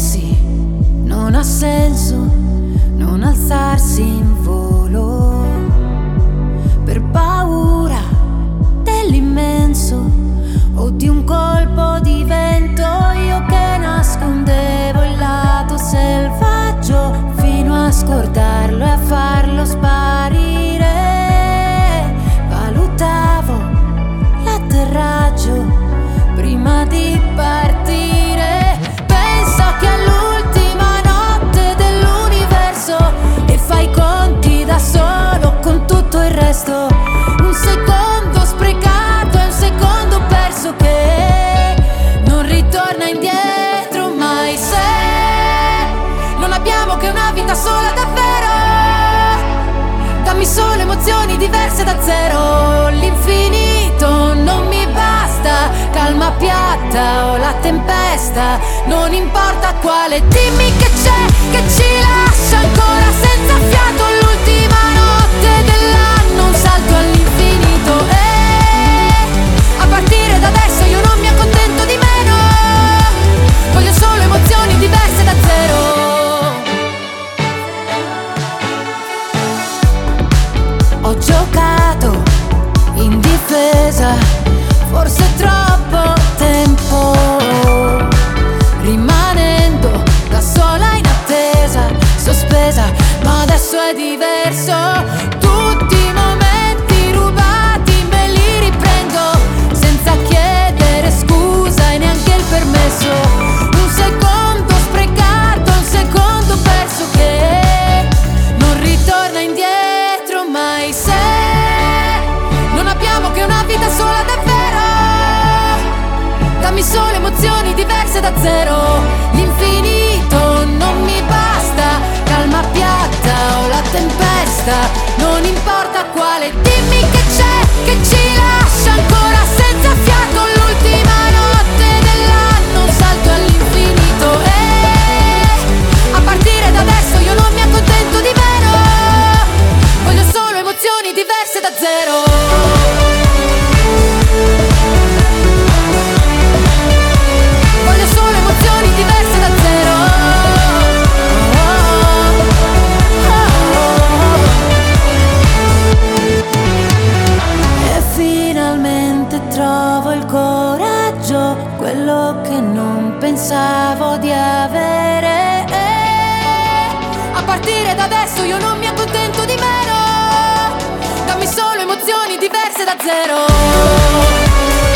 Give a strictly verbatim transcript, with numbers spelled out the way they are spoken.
sì, non ha senso non alzarsi in volo per paura dell'immenso o di un colpo di vento. Io che nascondevo il lato selvaggio fino a scordarlo e a farlo sparire. Valutavo l'atterraggio prima di partire. Penso che all'ultima notte dell'universo e fai i conti da solo con tutto il resto. Un secondo sprecato è un secondo perso che non ritorna indietro mai. Se non abbiamo che una vita sola davvero, dammi solo emozioni diverse da zero. L'infinito non mi basta, calma piatta o la tempesta, non importa quale. Dimmi che c'è, che ci lascia ancora senza fiato. L'ultima notte dell'anno, un salto all'infinito. E a partire da adesso io non mi accontento di meno, voglio solo emozioni diverse da zero. Ho giocato in difesa, forse troppo tempo, rimanendo da sola in attesa, sospesa, ma adesso è diverso. Tutti i momenti rubati me li riprendo, senza chiedere scusa e neanche il permesso. Un secondo sprecato, un secondo perso che non ritorna indietro mai. Se non abbiamo che una vita sola davvero, dammi solo emozioni diverse da zero. L'infinito non mi basta, calma piatta o la tempesta, non importa quale. Dimmi che c'è, che ci lascia ancora senza fiato. L'ultima notte dell'anno, un salto all'infinito. E a partire da adesso io non mi accontento di meno, voglio solo emozioni diverse da zero. Voglio solo emozioni diverse da zero. E finalmente trovo il coraggio, quello che non pensavo di avere. A partire da adesso io non mi accontento di meno, dammi solo emozioni diverse da zero.